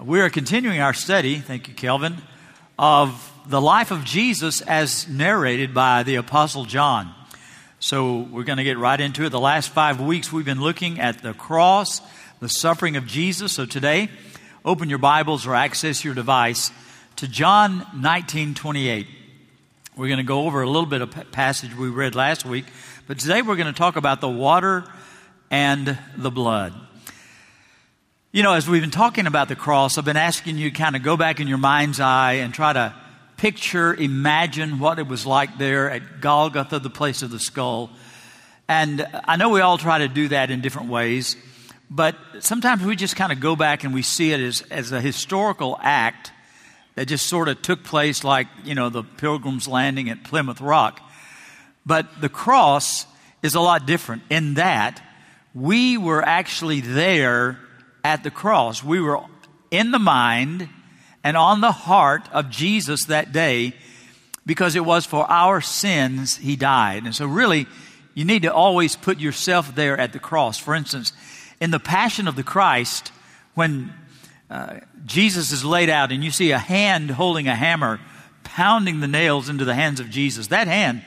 We are continuing our study, thank you, Kelvin, of the life of Jesus as narrated by the Apostle John. So we're going to get right into it. The last 5 weeks we've been looking at the cross, the suffering of Jesus. So today, open your Bibles or access your device to John 19:28. We're going to go over a little bit of passage we read last week, but today we're going to talk about the water and the blood. You know, as we've been talking about the cross, I've been asking you to kind of go back in your mind's eye and try to picture, imagine what it was like there at Golgotha, the place of the skull. And I know we all try to do that in different ways, but sometimes we just kind of go back and we see it as a historical act that just sort of took place like, you know, the Pilgrim's Landing at Plymouth Rock. But the cross is a lot different in that we were actually there at the cross. We were in the mind and on the heart of Jesus that day because it was for our sins he died. And so really, you need to always put yourself there at the cross. For instance, in the Passion of the Christ, when Jesus is laid out and you see a hand holding a hammer pounding the nails into the hands of Jesus, that hand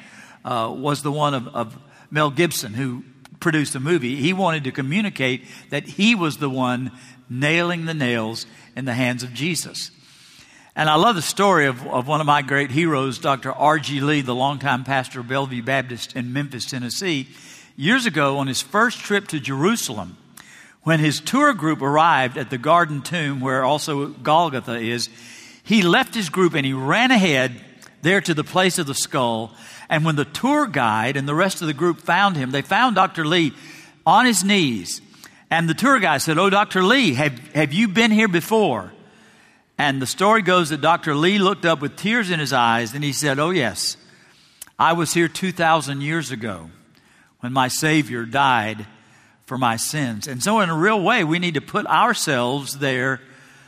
was the one of Mel Gibson, who produced the movie. He wanted to communicate that he was the one nailing the nails in the hands of Jesus. And I love the story of one of my great heroes, Dr. R.G. Lee, the longtime pastor of Bellevue Baptist in Memphis, Tennessee. Years ago, on his first trip to Jerusalem, when his tour group arrived at the Garden Tomb, where also Golgotha is, he left his group and he ran ahead there to the place of the skull. And when the tour guide and the rest of the group found him, they found Dr. Lee on his knees. And the tour guide said, "Oh, Dr. Lee, have you been here before?" And the story goes that Dr. Lee looked up with tears in his eyes and he said, "Oh, yes, I was here 2,000 years ago when my Savior died for my sins." And so in a real way, we need to put ourselves there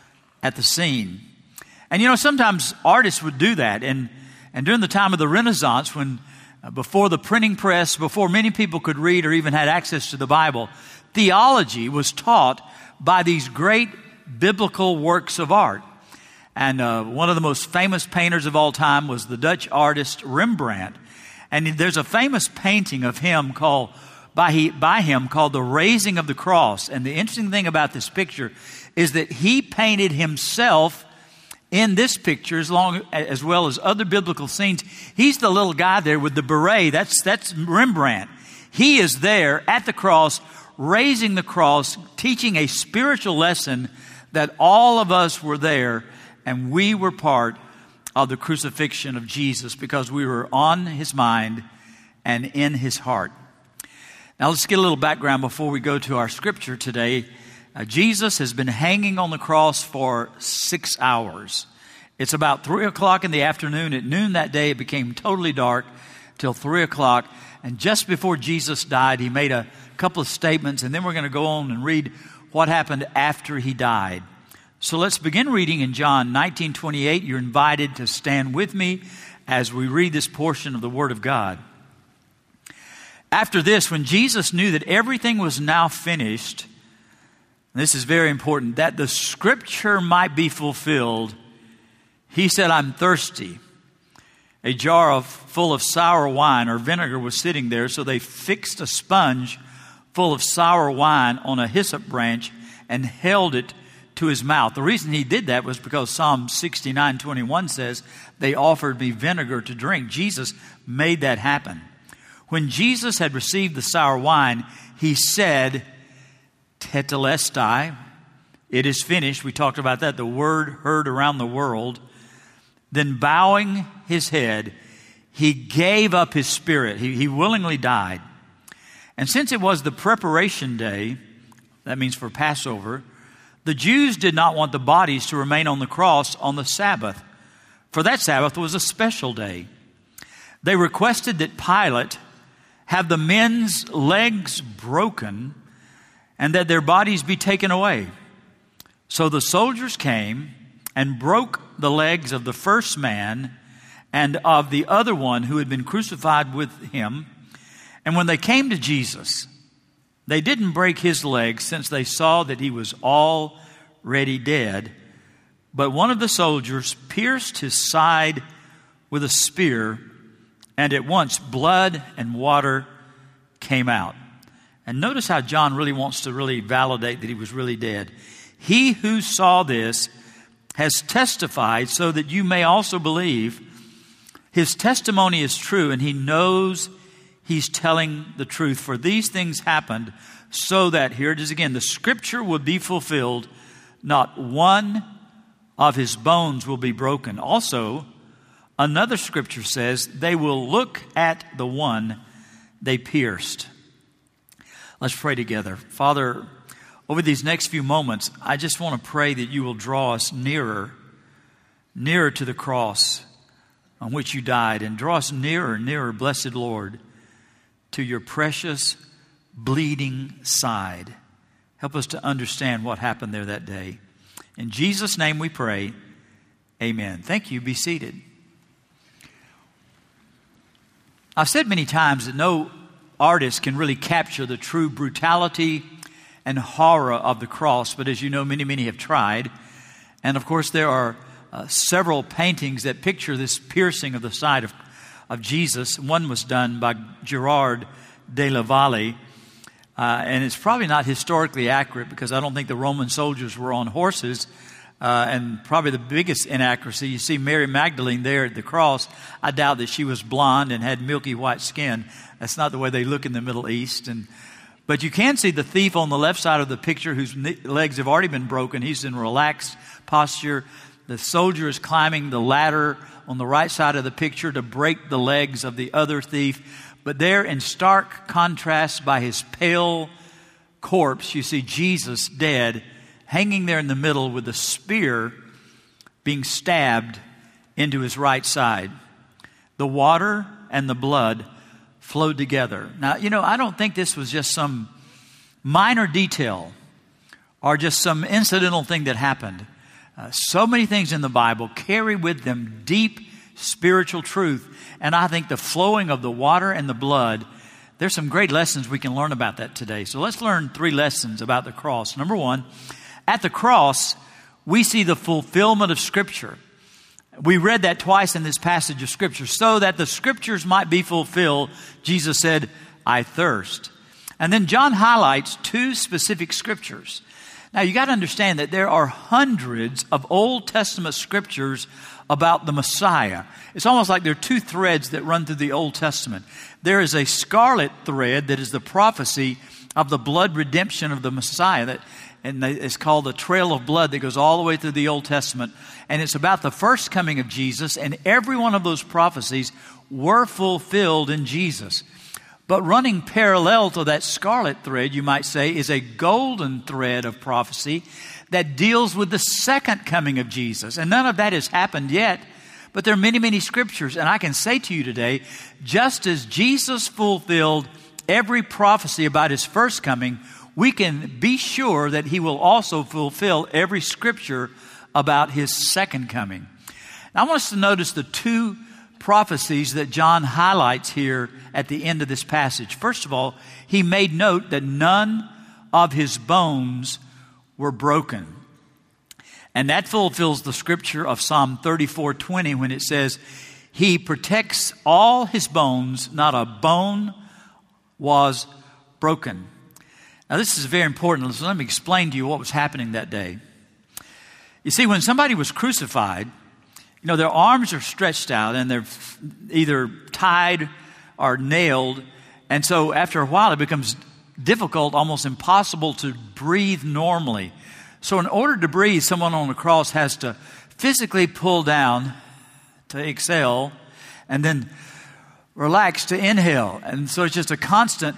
at the scene. And you know, sometimes artists would do that. And during the time of the Renaissance, when before the printing press, before many people could read or even had access to the Bible, theology was taught by these great biblical works of art. And one of the most famous painters of all time was the Dutch artist Rembrandt. And there's a famous painting of him called by him called The Raising of the Cross. And the interesting thing about this picture is that he painted himself in this picture as well as other biblical scenes. He's the little guy there with the beret. That's Rembrandt. He is there at the cross, raising the cross, teaching a spiritual lesson that all of us were there and we were part of the crucifixion of Jesus because we were on his mind and in his heart. Now let's get a little background before we go to our scripture today. Jesus has been hanging on the cross for 6 hours. It's about 3 o'clock in the afternoon. At noon that day, it became totally dark till 3 o'clock. And just before Jesus died, he made a couple of statements. And then we're going to go on and read what happened after he died. So let's begin reading in John 19:28. You're invited to stand with me as we read this portion of the Word of God. After this, when Jesus knew that everything was now finished, this is very important, that the scripture might be fulfilled, he said, "I'm thirsty." A jar full of sour wine or vinegar was sitting there, so they fixed a sponge full of sour wine on a hyssop branch and held it to his mouth. The reason he did that was because Psalm 69:21 says, "They offered me vinegar to drink." Jesus made that happen. When Jesus had received the sour wine, he said, "Tetelestai," it is finished. We talked about that, the word heard around the world. Then bowing his head, he gave up his spirit. He willingly died. And since it was the preparation day, that means for Passover, the Jews did not want the bodies to remain on the cross on the Sabbath, for that Sabbath was a special day. They requested that Pilate have the men's legs broken and that their bodies be taken away. So the soldiers came and broke the legs of the first man and of the other one who had been crucified with him. And when they came to Jesus, they didn't break his legs since they saw that he was already dead. But one of the soldiers pierced his side with a spear, and at once blood and water came out. And notice how John really wants to really validate that he was really dead. He who saw this has testified so that you may also believe. His testimony is true, and he knows he's telling the truth. For these things happened so that, here it is again, the scripture would be fulfilled. Not one of his bones will be broken. Also, another scripture says, they will look at the one they pierced. Let's pray together. Father, over these next few moments, I just want to pray that you will draw us nearer to the cross on which you died, and draw us nearer, blessed Lord, to your precious bleeding side. Help us to understand what happened there that day. In Jesus' name we pray, amen. Thank you. Be seated. I've said many times that no artist can really capture the true brutality and horror of the cross, but as you know, many have tried. And of course, there are several paintings that picture this piercing of the side of Jesus. One was done by Gerard de la Valle, and it's probably not historically accurate because I don't think the Roman soldiers were on horses. And probably the biggest inaccuracy, you see Mary Magdalene there at the cross. I doubt that she was blonde and had milky white skin. That's not the way they look in the Middle East. But you can see the thief on the left side of the picture whose legs have already been broken. He's in relaxed posture. The soldier is climbing the ladder on the right side of the picture to break the legs of the other thief. But there, in stark contrast by his pale corpse, you see Jesus dead, hanging there in the middle with a spear being stabbed into his right side. The water and the blood flowed together. Now, I don't think this was just some minor detail or just some incidental thing that happened. So many things in the Bible carry with them deep spiritual truth. And I think the flowing of the water and the blood, there's some great lessons we can learn about that today. So let's learn 3 lessons about the cross. Number 1, at the cross, we see the fulfillment of Scripture. We read that twice in this passage of Scripture. So that the Scriptures might be fulfilled, Jesus said, I thirst. And then John highlights 2 specific Scriptures. Now, you got to understand that there are hundreds of Old Testament Scriptures about the Messiah. It's almost like there are 2 threads that run through the Old Testament. There is a scarlet thread that is the prophecy of the blood redemption of the Messiah, and it's called the trail of blood that goes all the way through the Old Testament. And it's about the first coming of Jesus, and every one of those prophecies were fulfilled in Jesus. But running parallel to that scarlet thread, you might say, is a golden thread of prophecy that deals with the second coming of Jesus. And none of that has happened yet, but there are many Scriptures. And I can say to you today, just as Jesus fulfilled every prophecy about his first coming, we can be sure that he will also fulfill every Scripture about his second coming. Now, I want us to notice the 2 prophecies that John highlights here at the end of this passage. First of all, he made note that none of his bones were broken. And that fulfills the scripture of Psalm 34:20 when it says, he protects all his bones, not a bone was broken. Now, this is very important. So let me explain to you what was happening that day. You see, when somebody was crucified, their arms are stretched out and they're either tied or nailed. And so after a while, it becomes difficult, almost impossible to breathe normally. So in order to breathe, someone on the cross has to physically pull down to exhale and then relax to inhale. And so it's just a constant,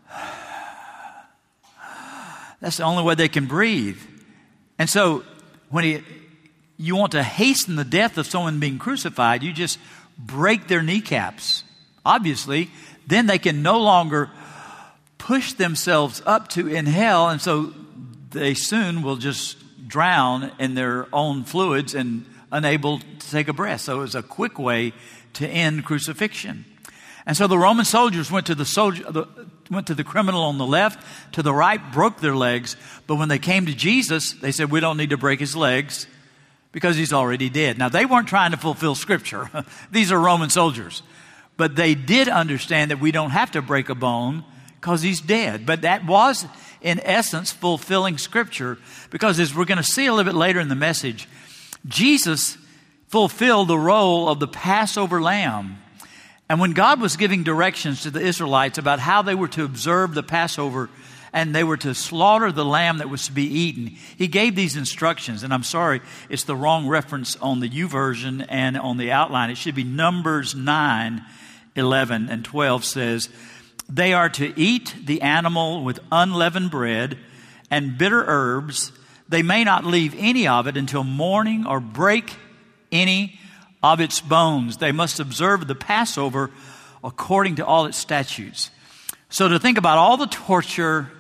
that's the only way they can breathe. And so when you want to hasten the death of someone being crucified, you just break their kneecaps. Obviously, then they can no longer push themselves up to inhale, and so they soon will just drown in their own fluids and unable to take a breath. So it was a quick way to end crucifixion. And so the Roman soldiers went to the criminal on the left, to the right, broke their legs. But when they came to Jesus, they said, we don't need to break his legs. because he's already dead. Now, they weren't trying to fulfill Scripture. These are Roman soldiers. But they did understand that we don't have to break a bone because he's dead. But that was, in essence, fulfilling Scripture, because as we're going to see a little bit later in the message, Jesus fulfilled the role of the Passover lamb. And when God was giving directions to the Israelites about how they were to observe the Passover and they were to slaughter the lamb that was to be eaten, he gave these instructions. And I'm sorry, it's the wrong reference on the YouVersion and on the outline. It should be Numbers 9, 11 and 12 says, "They are to eat the animal with unleavened bread and bitter herbs. They may not leave any of it until morning or break any of its bones. They must observe the Passover according to all its statutes." So to think about all the torture,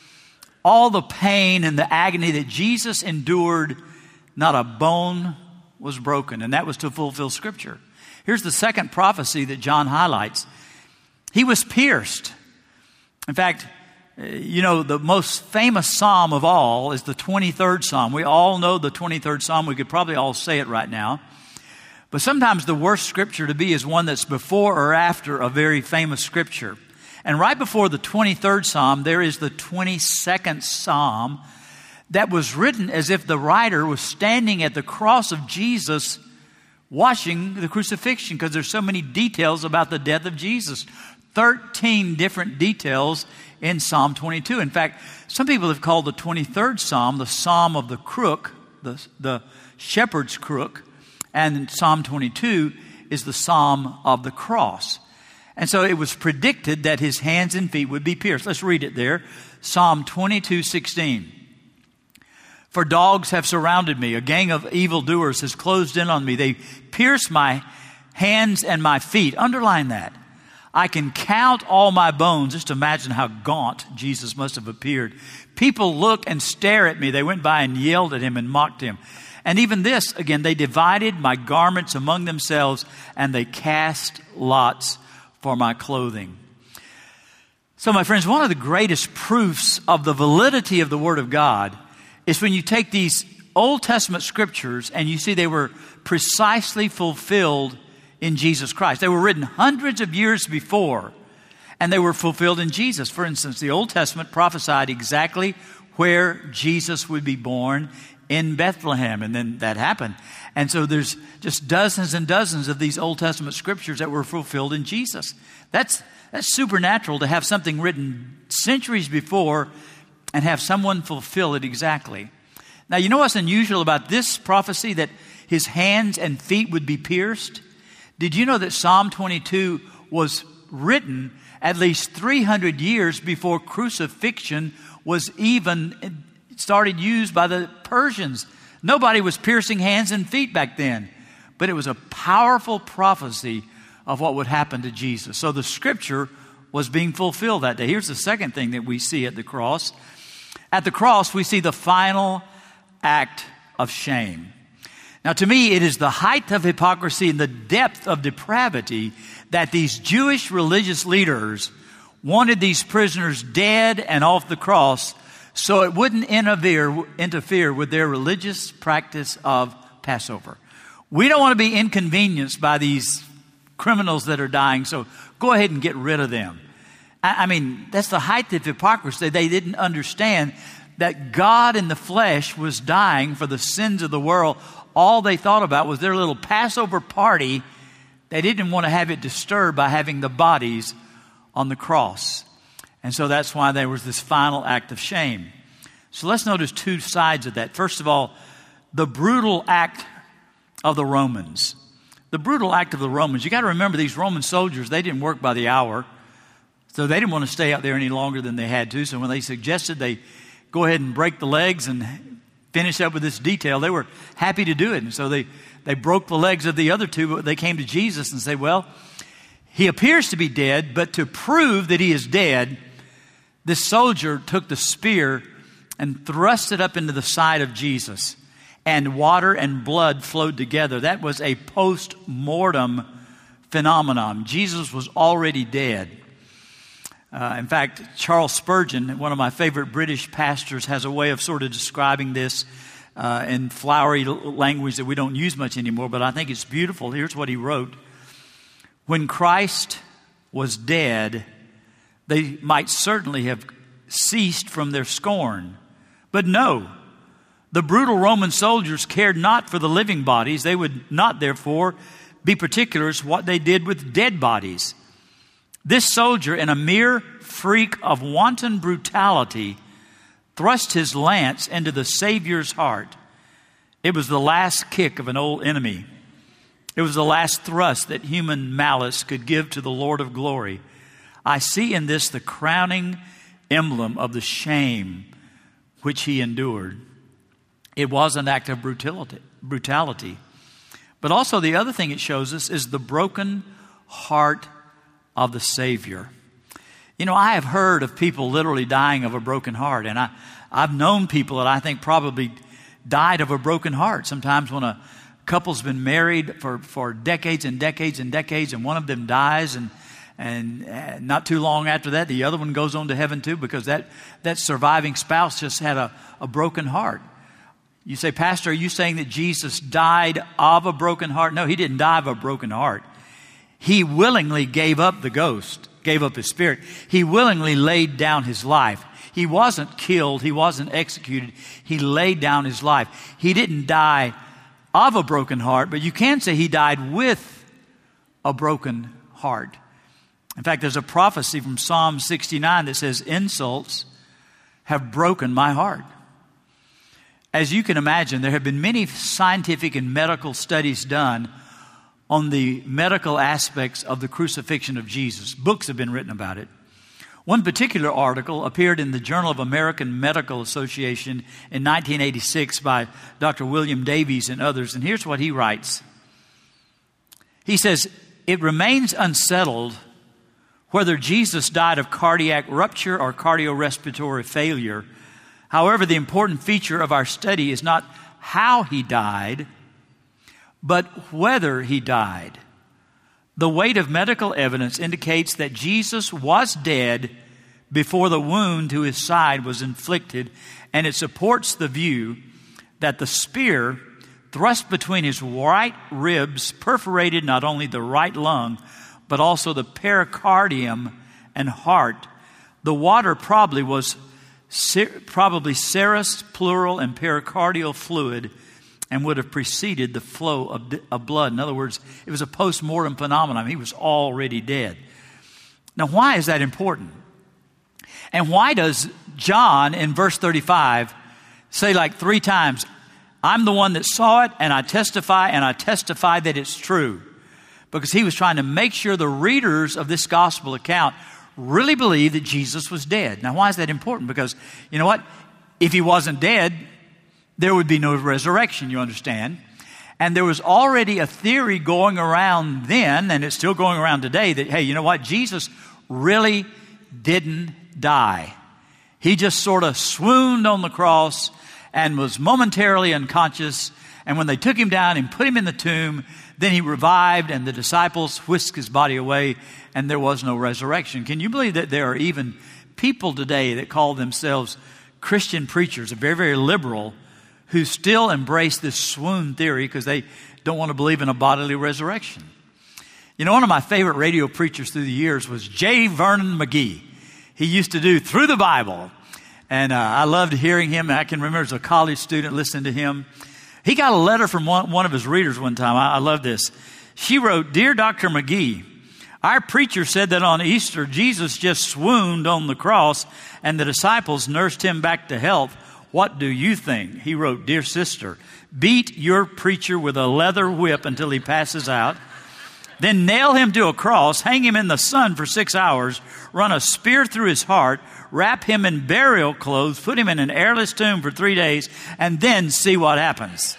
all the pain and the agony that Jesus endured, not a bone was broken. And that was to fulfill Scripture. Here's the second prophecy that John highlights. He was pierced. In fact, the most famous psalm of all is the 23rd Psalm. We all know the 23rd Psalm. We could probably all say it right now. But sometimes the worst scripture to be is one that's before or after a very famous scripture. And right before the 23rd Psalm, there is the 22nd Psalm that was written as if the writer was standing at the cross of Jesus watching the crucifixion, because there's so many details about the death of Jesus. 13 different details in Psalm 22. In fact, some people have called the 23rd Psalm the Psalm of the crook, the shepherd's crook, and Psalm 22 is the Psalm of the cross. And so it was predicted that his hands and feet would be pierced. Let's read it there. Psalm 22:16. "For dogs have surrounded me. A gang of evildoers has closed in on me. They pierce my hands and my feet." Underline that. "I can count all my bones." Just imagine how gaunt Jesus must have appeared. "People look and stare at me. They went by and yelled at him and mocked him. And even this, again, they divided my garments among themselves, and they cast lots for my clothing." So, my friends, one of the greatest proofs of the validity of the Word of God is when you take these Old Testament scriptures and you see they were precisely fulfilled in Jesus Christ. They were written hundreds of years before, and they were fulfilled in Jesus. For instance, the Old Testament prophesied exactly where Jesus would be born, in Bethlehem, and then that happened. And so there's just dozens and dozens of these Old Testament scriptures that were fulfilled in Jesus. That's supernatural to have something written centuries before and have someone fulfill it exactly. Now, you know what's unusual about this prophecy, that his hands and feet would be pierced? Did you know that Psalm 22 was written at least 300 years before crucifixion was even started used by the Persians? Nobody was piercing hands and feet back then. But it was a powerful prophecy of what would happen to Jesus. So the scripture was being fulfilled that day. Here's the second thing that we see at the cross. At the cross, we see the final act of shame. Now, to me, it is the height of hypocrisy and the depth of depravity that these Jewish religious leaders wanted these prisoners dead and off the cross so it wouldn't interfere with their religious practice of Passover. We don't want to be inconvenienced by these criminals that are dying, so go ahead and get rid of them. I mean, that's the height of hypocrisy. They didn't understand that God in the flesh was dying for the sins of the world. All they thought about was their little Passover party. They didn't want to have it disturbed by having the bodies on the cross. And so that's why there was this final act of shame. So let's notice two sides of that. First of all, the brutal act of the Romans. The brutal act of the Romans. You got to remember, these Roman soldiers, they didn't work by the hour. So they didn't want to stay out there any longer than they had to. So when they suggested they go ahead and break the legs and finish up with this detail, they were happy to do it. And so they broke the legs of the other two, but they came to Jesus and said, well, he appears to be dead, but to prove that he is dead, this soldier took the spear and thrust it up into the side of Jesus, and water and blood flowed together. That was a post-mortem phenomenon. Jesus was already dead. In fact, Charles Spurgeon, one of my favorite British pastors, has a way of sort of describing this. in flowery language that we don't use much anymore, but I think it's beautiful. Here's what he wrote. When Christ was dead, they might certainly have ceased from their scorn. But no, the brutal Roman soldiers cared not for the living bodies. They would not, therefore, be particular as what they did with dead bodies. This soldier, in a mere freak of wanton brutality, thrust his lance into the Savior's heart. It was the last kick of an old enemy. It was the last thrust that human malice could give to the Lord of glory. I see in this the crowning emblem of the shame which he endured. It was an act of brutality. But also the other thing it shows us is the broken heart of the Savior. You know, I have heard of people literally dying of a broken heart, and I've known people that I think probably died of a broken heart. Sometimes when a couple's been married for decades and decades and decades, and one of them dies, and not too long after that, the other one goes on to heaven too, because that surviving spouse just had a broken heart. You say, Pastor, are you saying that Jesus died of a broken heart? No, he didn't die of a broken heart. He willingly gave up the ghost, gave up his spirit. He willingly laid down his life. He wasn't killed. He wasn't executed. He laid down his life. He didn't die of a broken heart, but you can say he died with a broken heart. In fact, there's a prophecy from Psalm 69 that says, insults have broken my heart. As you can imagine, there have been many scientific and medical studies done on the medical aspects of the crucifixion of Jesus. Books have been written about it. One particular article appeared in the Journal of American Medical Association in 1986 by Dr. William Davies and others, and here's what he writes. He says, it remains unsettled whether Jesus died of cardiac rupture or cardiorespiratory failure. However, the important feature of our study is not how he died, but whether he died. The weight of medical evidence indicates that Jesus was dead before the wound to his side was inflicted, and it supports the view that the spear thrust between his right ribs perforated not only the right lung, but also the pericardium and heart. The water probably serous, pleural, and pericardial fluid, and would have preceded the flow of blood. In other words, it was a post-mortem phenomenon. He was already dead. Now, why is that important? And why does John, in verse 35, say like 3 times, I'm the one that saw it, and I testify that it's true? Because he was trying to make sure the readers of this gospel account really believe that Jesus was dead. Now, why is that important? Because, you know what? If he wasn't dead, there would be no resurrection, you understand. And there was already a theory going around then, and it's still going around today, that, hey, you know what? Jesus really didn't die. He just sort of swooned on the cross and was momentarily unconscious. And when they took him down and put him in the tomb, then he revived, and the disciples whisked his body away, and there was no resurrection. Can you believe that there are even people today that call themselves Christian preachers, very, very liberal, who still embrace this swoon theory because they don't want to believe in a bodily resurrection? You know, one of my favorite radio preachers through the years was J. Vernon McGee. He used to do Through the Bible, and I loved hearing him. I can remember as a college student listening to him. He got a letter from one of his readers one time. I love this. She wrote, Dear Dr. McGee, our preacher said that on Easter, Jesus just swooned on the cross and the disciples nursed him back to health. What do you think? He wrote, Dear sister, beat your preacher with a leather whip until he passes out. Then nail him to a cross, hang him in the sun for 6 hours, run a spear through his heart, wrap him in burial clothes, put him in an airless tomb for 3 days, and then see what happens.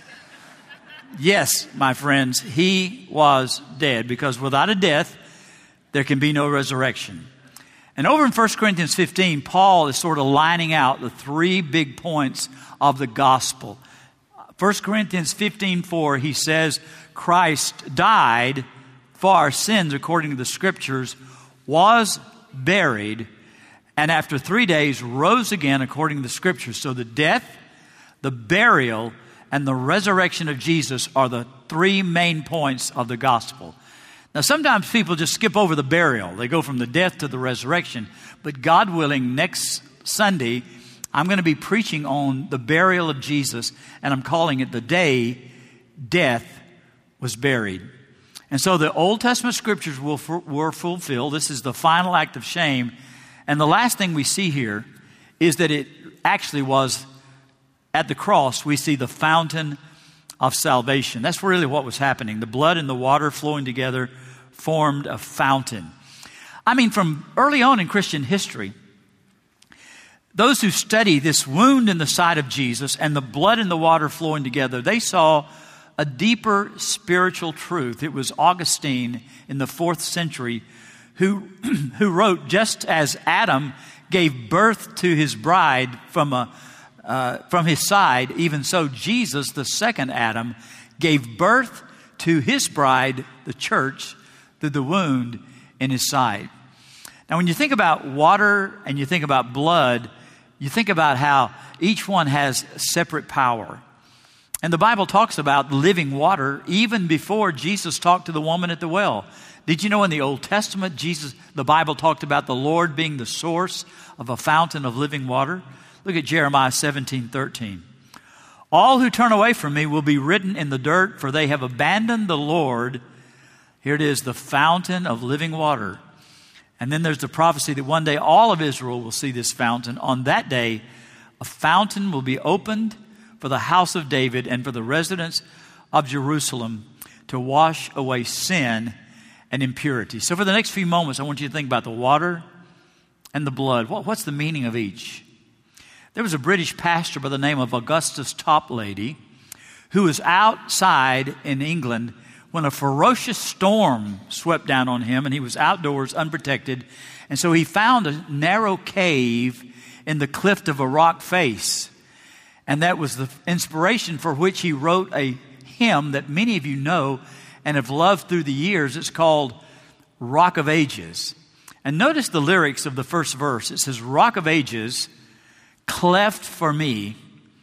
Yes, my friends, he was dead, because without a death, there can be no resurrection. And over in 1 Corinthians 15, Paul is sort of lining out the 3 big points of the gospel. 1 Corinthians 15:4, he says, Christ died for our sins according to the Scriptures, was buried, and after 3 days rose again according to the Scriptures. So the death, the burial, and the resurrection of Jesus are the three main points of the gospel. Now, sometimes people just skip over the burial. They go from the death to the resurrection. But God willing, next Sunday, I'm going to be preaching on the burial of Jesus, and I'm calling it the day death was buried. And so the Old Testament scriptures were fulfilled. This is the final act of shame. And the last thing we see here is that it actually was at the cross, we see the fountain of salvation. That's really what was happening. The blood and the water flowing together formed a fountain. I mean, from early on in Christian history, those who study this wound in the side of Jesus and the blood and the water flowing together, they saw a deeper spiritual truth. It was Augustine in the 4th century who wrote, just as Adam gave birth to his bride from his side, even so Jesus, the second Adam, gave birth to his bride, the church, through the wound in his side. Now, when you think about water and you think about blood, you think about how each one has separate power. And the Bible talks about living water even before Jesus talked to the woman at the well. Did you know in the Old Testament, the Bible talked about the Lord being the source of a fountain of living water? Look at Jeremiah 17:13. All who turn away from me will be written in the dirt, for they have abandoned the Lord. Here it is, the fountain of living water. And then there's the prophecy that one day all of Israel will see this fountain. On that day, a fountain will be opened for the house of David and for the residents of Jerusalem to wash away sin and impurity. So for the next few moments, I want you to think about the water and the blood. What's the meaning of each? There was a British pastor by the name of Augustus Toplady who was outside in England when a ferocious storm swept down on him, and he was outdoors, unprotected. And so he found a narrow cave in the cliff of a rock face. And that was the inspiration for which he wrote a hymn that many of you know and have loved through the years. It's called Rock of Ages. And notice the lyrics of the first verse. It says, Rock of Ages, cleft for me,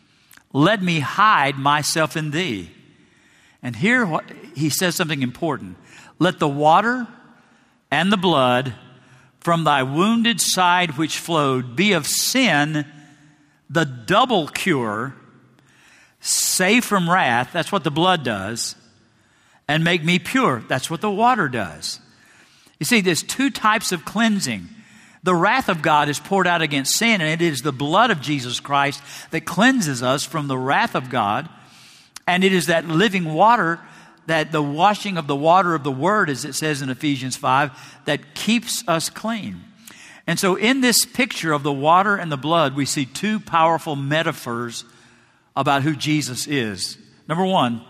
let me hide myself in thee. And here he says something important. Let the water and the blood from thy wounded side which flowed be of sin the double cure, save from wrath, that's what the blood does, and make me pure, that's what the water does. You see, there's two types of cleansing. The wrath of God is poured out against sin, and it is the blood of Jesus Christ that cleanses us from the wrath of God. And it is that living water, that the washing of the water of the Word, as it says in Ephesians 5, that keeps us clean. And so in this picture of the water and the blood, we see two powerful metaphors about who Jesus is. Number one,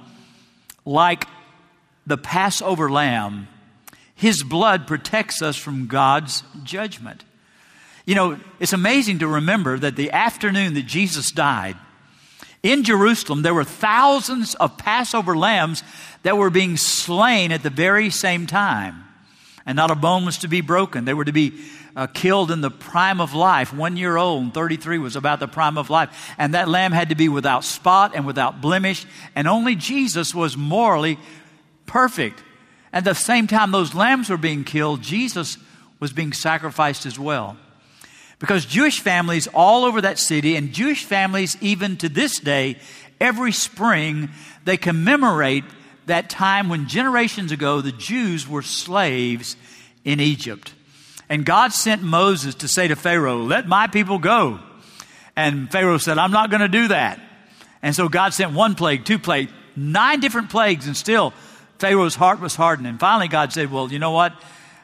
like the Passover lamb, his blood protects us from God's judgment. You know, it's amazing to remember that the afternoon that Jesus died, in Jerusalem, there were thousands of Passover lambs that were being slain at the very same time. And not a bone was to be broken. They were to be killed in the prime of life. 1 year old, and 33 was about the prime of life. And that lamb had to be without spot and without blemish. And only Jesus was morally perfect. At the same time those lambs were being killed, Jesus was being sacrificed as well. Because Jewish families all over that city, and Jewish families even to this day, every spring, they commemorate that time when generations ago the Jews were slaves in Egypt. And God sent Moses to say to Pharaoh, let my people go. And Pharaoh said, I'm not going to do that. And so God sent 1 plague, 2 plagues, 9 different plagues, and still Pharaoh's heart was hardened. And finally God said, well, you know what?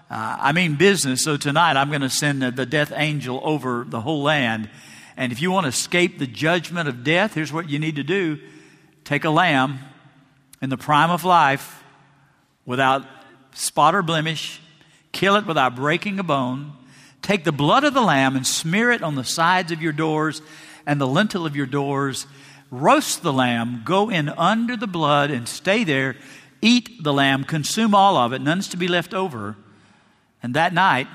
I mean business, so tonight I'm going to send the death angel over the whole land. And if you want to escape the judgment of death, here's what you need to do. Take a lamb in the prime of life without spot or blemish, kill it without breaking a bone, take the blood of the lamb and smear it on the sides of your doors and the lintel of your doors, roast the lamb, go in under the blood and stay there, eat the lamb, consume all of it, none's to be left over. And that night,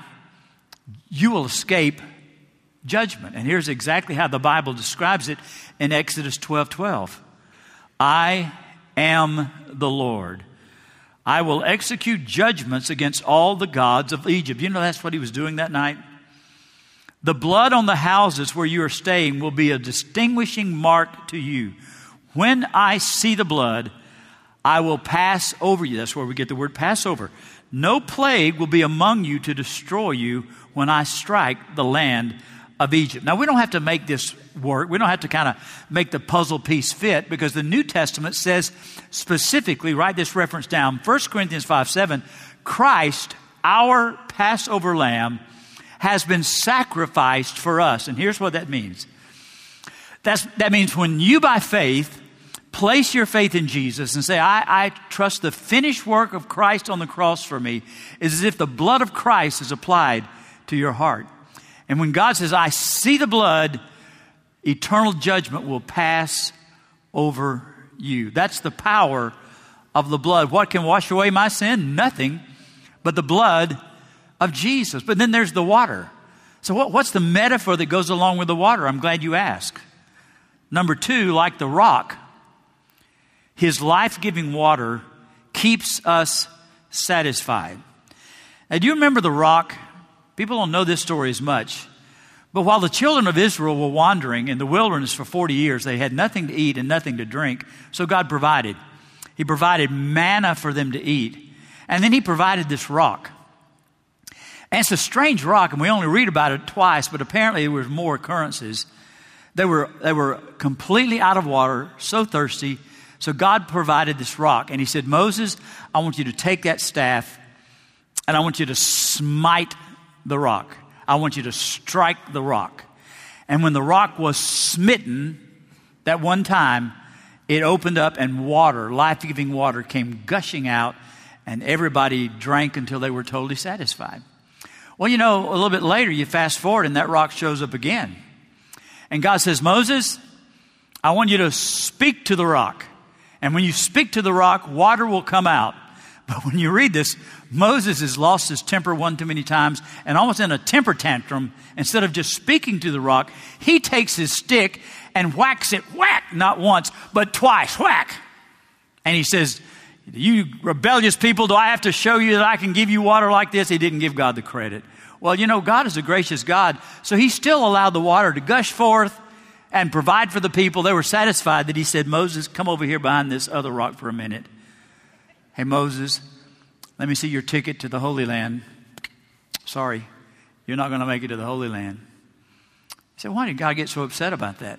you will escape judgment. And here's exactly how the Bible describes it in Exodus 12:12. I am the Lord. I will execute judgments against all the gods of Egypt. You know that's what he was doing that night? The blood on the houses where you are staying will be a distinguishing mark to you. When I see the blood, I will pass over you. That's where we get the word Passover. No plague will be among you to destroy you when I strike the land of Egypt. Now, we don't have to make this work. We don't have to kind of make the puzzle piece fit, because the New Testament says specifically, write this reference down, 1 Corinthians 5:7, Christ, our Passover lamb, has been sacrificed for us. And here's what that means. That means when you, by faith, place your faith in Jesus and say, I trust the finished work of Christ on the cross for me, is as if the blood of Christ is applied to your heart. And when God says, I see the blood, eternal judgment will pass over you. That's the power of the blood. What can wash away my sin? Nothing but the blood of Jesus. But then there's the water. So what's the metaphor that goes along with the water? I'm glad you asked. Number 2, like the rock, his life-giving water keeps us satisfied. Now, do you remember the rock? People don't know this story as much. But while the children of Israel were wandering in the wilderness for 40 years, they had nothing to eat and nothing to drink. So God provided. He provided manna for them to eat. And then he provided this rock. And it's a strange rock, and we only read about it twice, but apparently there were more occurrences. They were completely out of water, so thirsty. So God provided this rock. And he said, Moses, I want you to take that staff, and I want you to smite the rock. I want you to strike the rock. And when the rock was smitten, that one time, it opened up and water, life-giving water, came gushing out, and everybody drank until they were totally satisfied. Well, you know, a little bit later, you fast forward, and that rock shows up again. And God says, Moses, I want you to speak to the rock. And when you speak to the rock, water will come out. But when you read this, Moses has lost his temper one too many times, and almost in a temper tantrum, instead of just speaking to the rock, he takes his stick and whacks it, whack, not once, but twice, whack. And he says, you rebellious people, do I have to show you that I can give you water like this? He didn't give God the credit. Well, you know, God is a gracious God, so he still allowed the water to gush forth and provide for the people. They were satisfied that he said, Moses, come over here behind this other rock for a minute. Hey, Moses, let me see your ticket to the Holy Land. Sorry, you're not going to make it to the Holy Land. He said, why did God get so upset about that?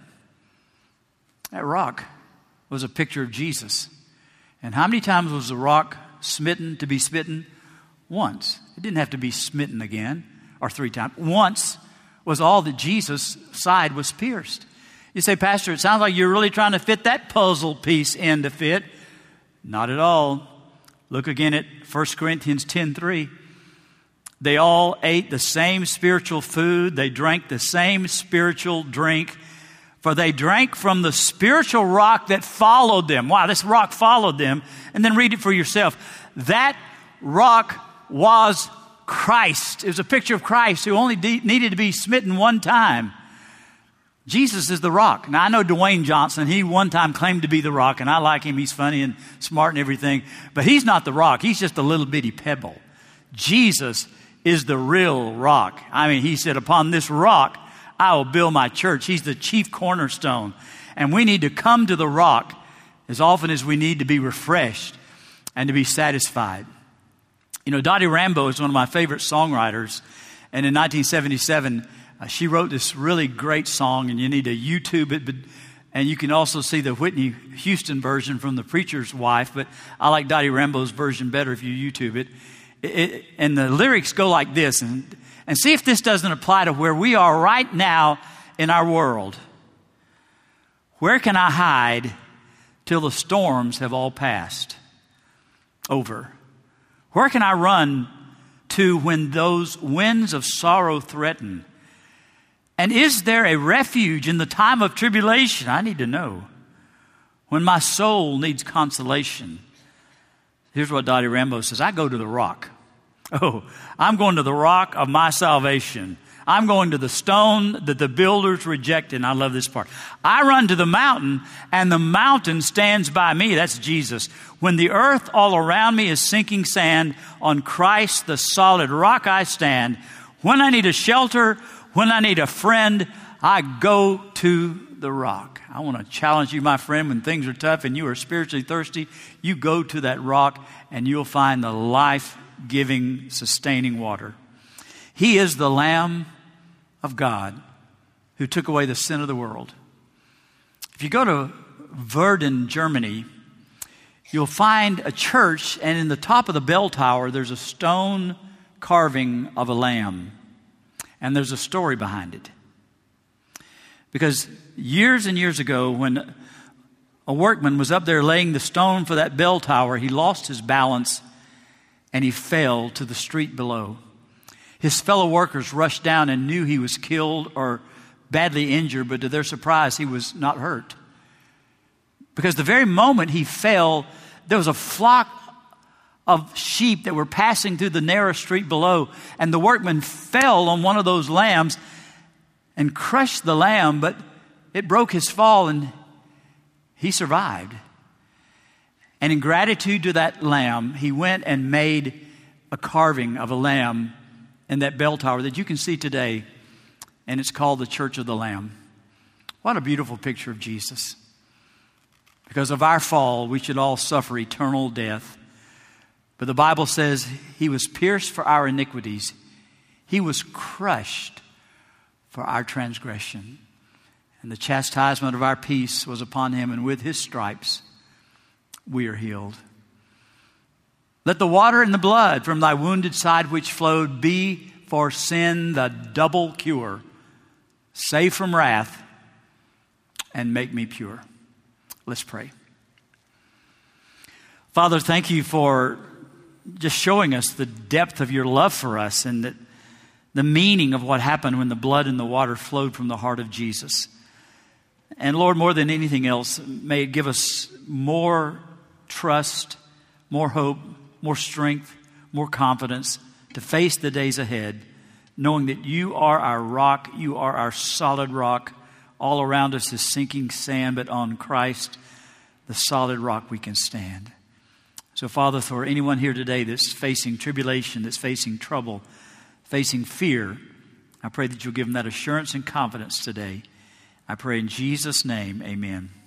That rock was a picture of Jesus. And how many times was the rock smitten to be smitten? Once. It didn't have to be smitten again or 3 times. Once was all that Jesus' side was pierced. You say, Pastor, it sounds like you're really trying to fit that puzzle piece in to fit. Not at all. Look again at 1 Corinthians 10:3. They all ate the same spiritual food. They drank the same spiritual drink. For they drank from the spiritual rock that followed them. Wow, this rock followed them. And then read it for yourself. That rock was Christ. It was a picture of Christ who only needed to be smitten one time. Jesus is the rock. Now, I know Dwayne Johnson. He one time claimed to be the rock, and I like him. He's funny and smart and everything. But he's not the rock. He's just a little bitty pebble. Jesus is the real rock. I mean, he said, upon this rock, I will build my church. He's the chief cornerstone. And we need to come to the rock as often as we need to be refreshed and to be satisfied. You know, Dottie Rambo is one of my favorite songwriters. And in 1977, she wrote this really great song, and you need to YouTube it. And you can also see the Whitney Houston version from the preacher's wife. But I like Dottie Rambo's version better if you YouTube it. And the lyrics go like this. And see if this doesn't apply to where we are right now in our world. Where can I hide till the storms have all passed over? Where can I run to when those winds of sorrow threaten? And is there a refuge in the time of tribulation? I need to know. When my soul needs consolation. Here's what Dottie Rambo says. I go to the rock. Oh, I'm going to the rock of my salvation. I'm going to the stone that the builders rejected. And I love this part. I run to the mountain, and the mountain stands by me. That's Jesus. When the earth all around me is sinking sand, on Christ, the solid rock, I stand. When I need a shelter, when I need a friend, I go to the rock. I want to challenge you, my friend, when things are tough and you are spiritually thirsty, you go to that rock and you'll find the life-giving, sustaining water. He is the Lamb of God who took away the sin of the world. If you go to Verden, Germany, you'll find a church, and in the top of the bell tower, there's a stone carving of a lamb. And there's a story behind it. Because years and years ago, when a workman was up there laying the stone for that bell tower, he lost his balance and he fell to the street below. His fellow workers rushed down and knew he was killed or badly injured, but to their surprise, he was not hurt. Because the very moment he fell, there was a flock of sheep that were passing through the narrow street below, and the workman fell on one of those lambs and crushed the lamb, but it broke his fall and he survived. And in gratitude to that lamb, he went and made a carving of a lamb in that bell tower that you can see today, and it's called the Church of the Lamb. What a beautiful picture of Jesus. Because of our fall, we should all suffer eternal death. But the Bible says he was pierced for our iniquities. He was crushed for our transgression. And the chastisement of our peace was upon him, and with his stripes we are healed. Let the water and the blood from thy wounded side which flowed be for sin the double cure. Save from wrath and make me pure. Let's pray. Father, thank you for just showing us the depth of your love for us and that the meaning of what happened when the blood and the water flowed from the heart of Jesus. And Lord, more than anything else, may it give us more trust, more hope, more strength, more confidence to face the days ahead, knowing that you are our rock, you are our solid rock. All around us is sinking sand, but on Christ, the solid rock, we can stand. So, Father, for anyone here today that's facing tribulation, that's facing trouble, facing fear, I pray that you'll give them that assurance and confidence today. I pray in Jesus' name, amen.